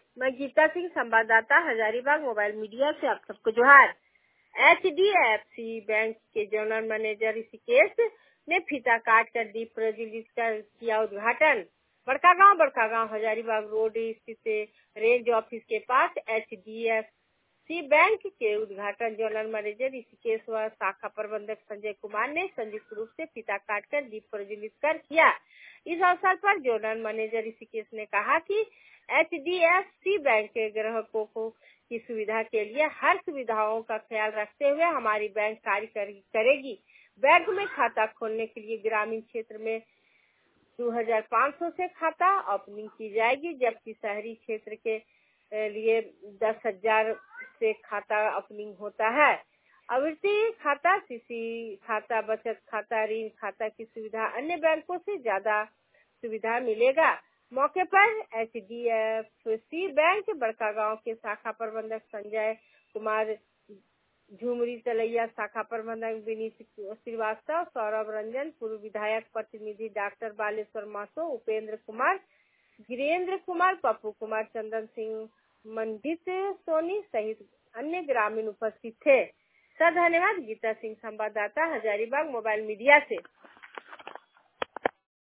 मैं गीता सिंह, संवाददाता Hazaribagh mobile media से आप सबको जोहार। HDFC बैंक के जनरल मैनेजर ऋषिकेश ने फीता काट कर दीप प्रज्वलित कर किया उद्घाटन। बड़कागांव हजारीबाग रोड स्थित रेंज ऑफिस के पास HDFC बैंक के उद्घाटन जनरल मैनेजर ऋषिकेश व शाखा प्रबंधक संजय कुमार ने संयुक्त रूप से फीता काटकर दीप प्रज्वलित कर किया। इस अवसर पर जनरल मैनेजर ऋषिकेश ने कहा कि HDFC बैंक के ग्राहकों की सुविधा के लिए हर सुविधाओं का ख्याल रखते हुए हमारी बैंक कार्य करेगी। बैंक में खाता खोलने के लिए ग्रामीण क्षेत्र में 2500 से खाता ओपनिंग की जाएगी, जबकि शहरी क्षेत्र के लिए 10,000 से खाता ओपनिंग होता है। आवर्ती खाता, सीसी खाता, बचत खाता, ऋण खाता की सुविधा अन्य बैंकों से ज्यादा सुविधा मिलेगा। मौके पर HDFC बैंक बड़कागांव के शाखा प्रबंधक संजय कुमार, झुमरी तलैया शाखा प्रबंधक विनीत श्रीवास्तव, सौरभ रंजन, पूर्व विधायक प्रतिनिधि डॉक्टर बालेश्वर मासो, उपेंद्र कुमार, गिरेंद्र कुमार, पप्पू कुमार, चंदन सिंह, मंडित सोनी सहित अन्य ग्रामीण उपस्थित थे। सर धन्यवाद। गीता सिंह, संवाददाता हजारीबाग मोबाइल मीडिया से।